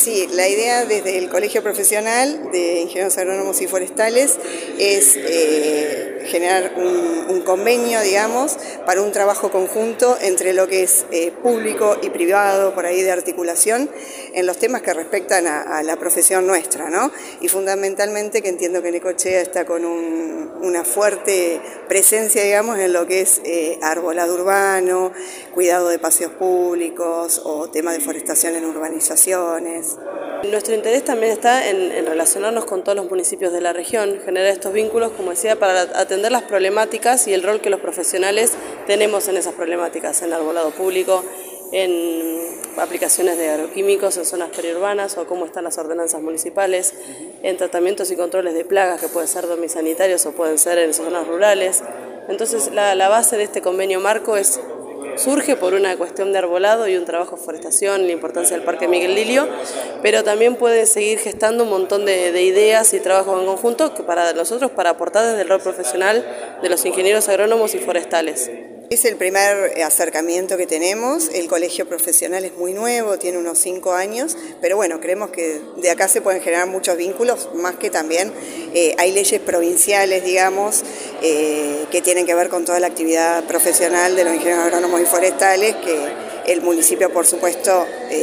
Sí, la idea desde el Colegio Profesional de Ingenieros Agrónomos y Forestales es generar un convenio, digamos, para un trabajo conjunto entre lo que es público y privado, por ahí de articulación, en los temas que respectan a la profesión nuestra, ¿no? Y fundamentalmente que entiendo que Necochea está con una fuerte presencia, digamos, en lo que es arbolado urbano, cuidado de paseos públicos o tema de forestación en urbanizaciones. Nuestro interés también está en relacionarnos con todos los municipios de la región, generar estos vínculos, como decía, para atender las problemáticas y el rol que los profesionales tenemos en esas problemáticas, en arbolado público, en aplicaciones de agroquímicos en zonas periurbanas o cómo están las ordenanzas municipales, en tratamientos y controles de plagas que pueden ser domisanitarios o pueden ser en zonas rurales. Entonces la base de este convenio marco surge por una cuestión de arbolado y un trabajo de forestación, la importancia del Parque Miguel Lilio, pero también puede seguir gestando un montón de ideas y trabajos en conjunto que para nosotros, para aportar desde el rol profesional de los ingenieros agrónomos y forestales. Es el primer acercamiento que tenemos. El colegio profesional es muy nuevo, tiene unos 5 años, pero bueno, creemos que de acá se pueden generar muchos vínculos, más que también hay leyes provinciales, digamos, que tienen que ver con toda la actividad profesional de los ingenieros agrónomos y forestales, que el municipio, por supuesto,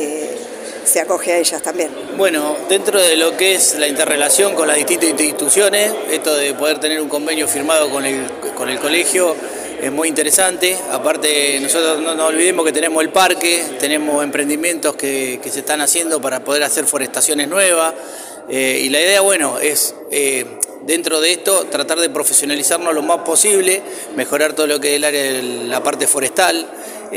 se acoge a ellas también. Bueno, dentro de lo que es la interrelación con las distintas instituciones, esto de poder tener un convenio firmado con el colegio, es muy interesante. Aparte, nosotros no nos olvidemos que tenemos el parque, tenemos emprendimientos que se están haciendo para poder hacer forestaciones nuevas, y la idea, bueno, es dentro de esto tratar de profesionalizarnos lo más posible, mejorar todo lo que es el área de la parte forestal.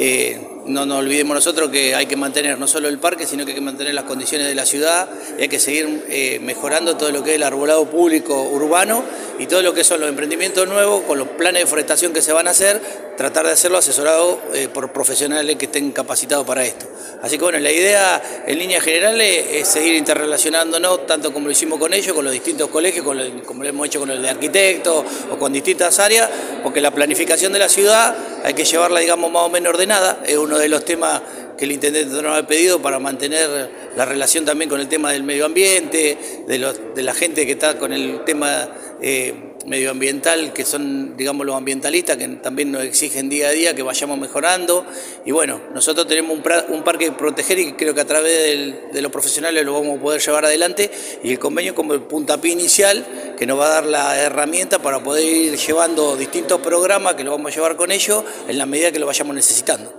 No nos olvidemos nosotros que hay que mantener no solo el parque, sino que hay que mantener las condiciones de la ciudad, y hay que seguir mejorando todo lo que es el arbolado público urbano y todo lo que son los emprendimientos nuevos con los planes de forestación que se van a hacer, tratar de hacerlo asesorado por profesionales que estén capacitados para esto. Así que bueno, la idea en líneas generales es seguir interrelacionándonos, tanto como lo hicimos con ellos, con los distintos colegios, como lo hemos hecho con el de arquitectos o con distintas áreas, porque la planificación de la ciudad hay que llevarla, digamos, más o menos ordenada. Es uno de los temas que el intendente nos ha pedido para mantener la relación también con el tema del medio ambiente, de la gente que está con el tema medioambiental, que son, digamos, los ambientalistas, que también nos exigen día a día que vayamos mejorando. Y bueno, nosotros tenemos un parque que proteger y creo que a través de los profesionales lo vamos a poder llevar adelante, y el convenio como el puntapié inicial que nos va a dar la herramienta para poder ir llevando distintos programas que lo vamos a llevar con ellos en la medida que lo vayamos necesitando.